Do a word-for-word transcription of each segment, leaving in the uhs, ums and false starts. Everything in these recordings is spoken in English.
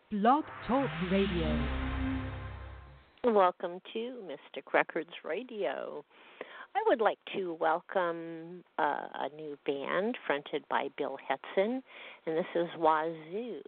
Blog Talk Radio. Welcome to Mystic Records Radio. I would like to welcome uh, a new band fronted by Bill Hetson, and this is Wazoo.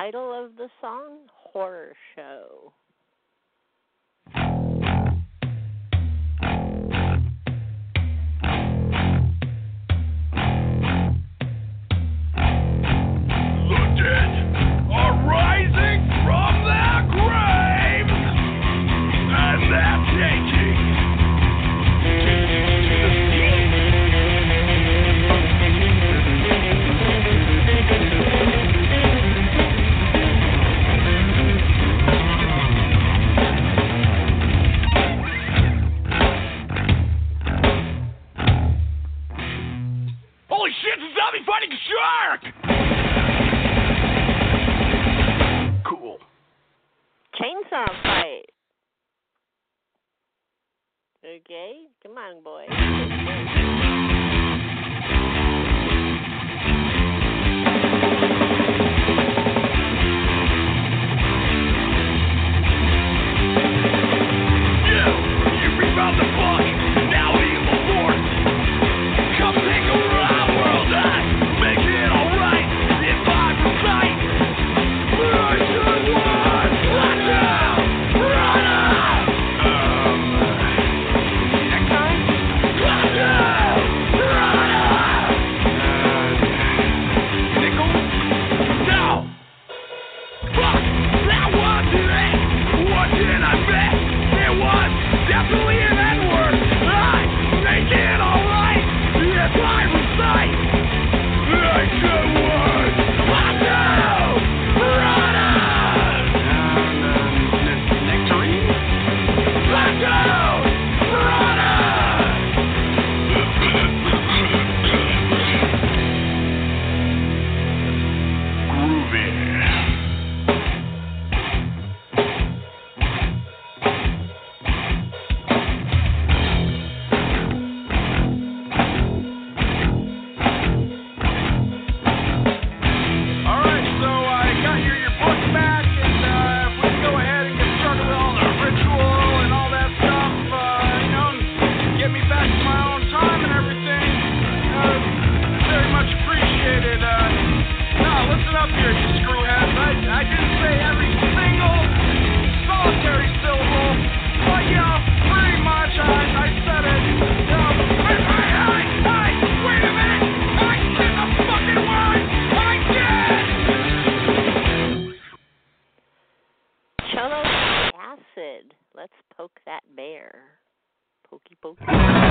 title of the song, Horror Show. Chainsaw fight. Okay, come on, boy. Let's poke that bear. Pokey, pokey.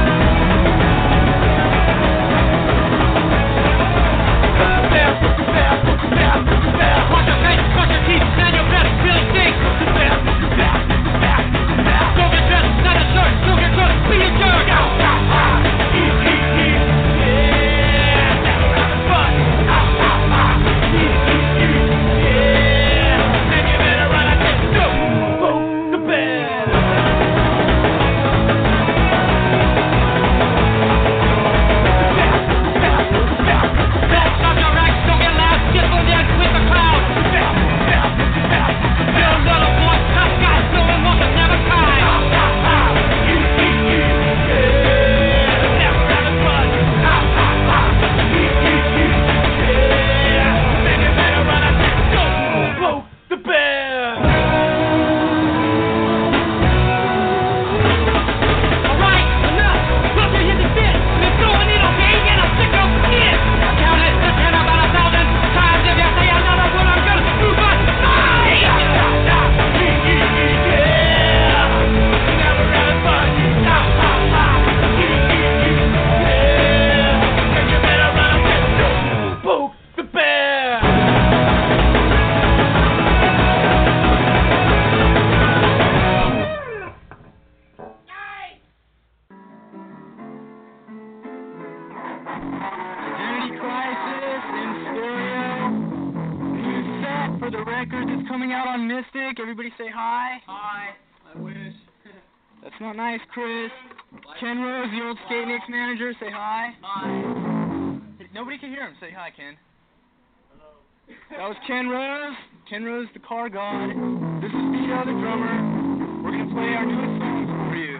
Everybody say hi. Hi. I wish. That's not nice, Chris. Ken Rose, the old Skate Nicks manager, say hi. Hi. Nobody can hear him. Say hi, Ken. Hello. That was Ken Rose. Ken Rose, the car god. This is Vito, the drummer. We're going to play our newest songs for you.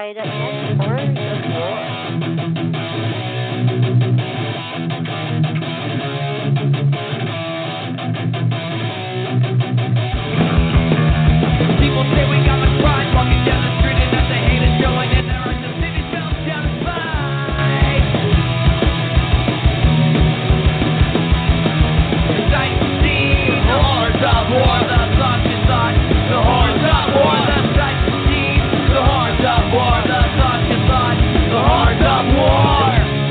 right up next, Horrors of War. People say we got much pride, walking down the street and that they hate it, showing in their eyes. The city smells down and fight. The sights you see, the horrors of war, the thoughts you thought, the horrors of war, the sights you see, the horrors of war, the thoughts you thought, the horrors of war.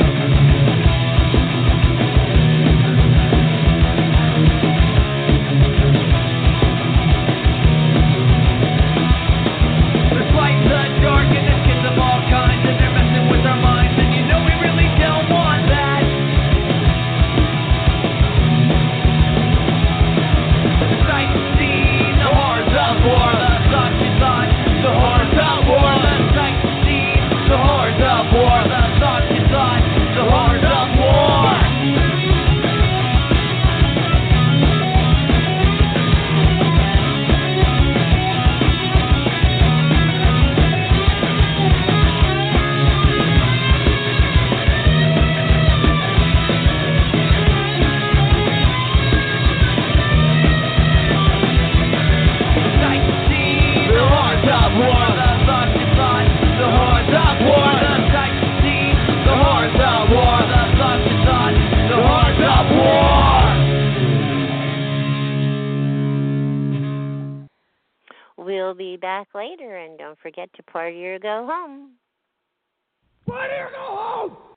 We'll be back later, and don't forget to party or go home. Party or go home!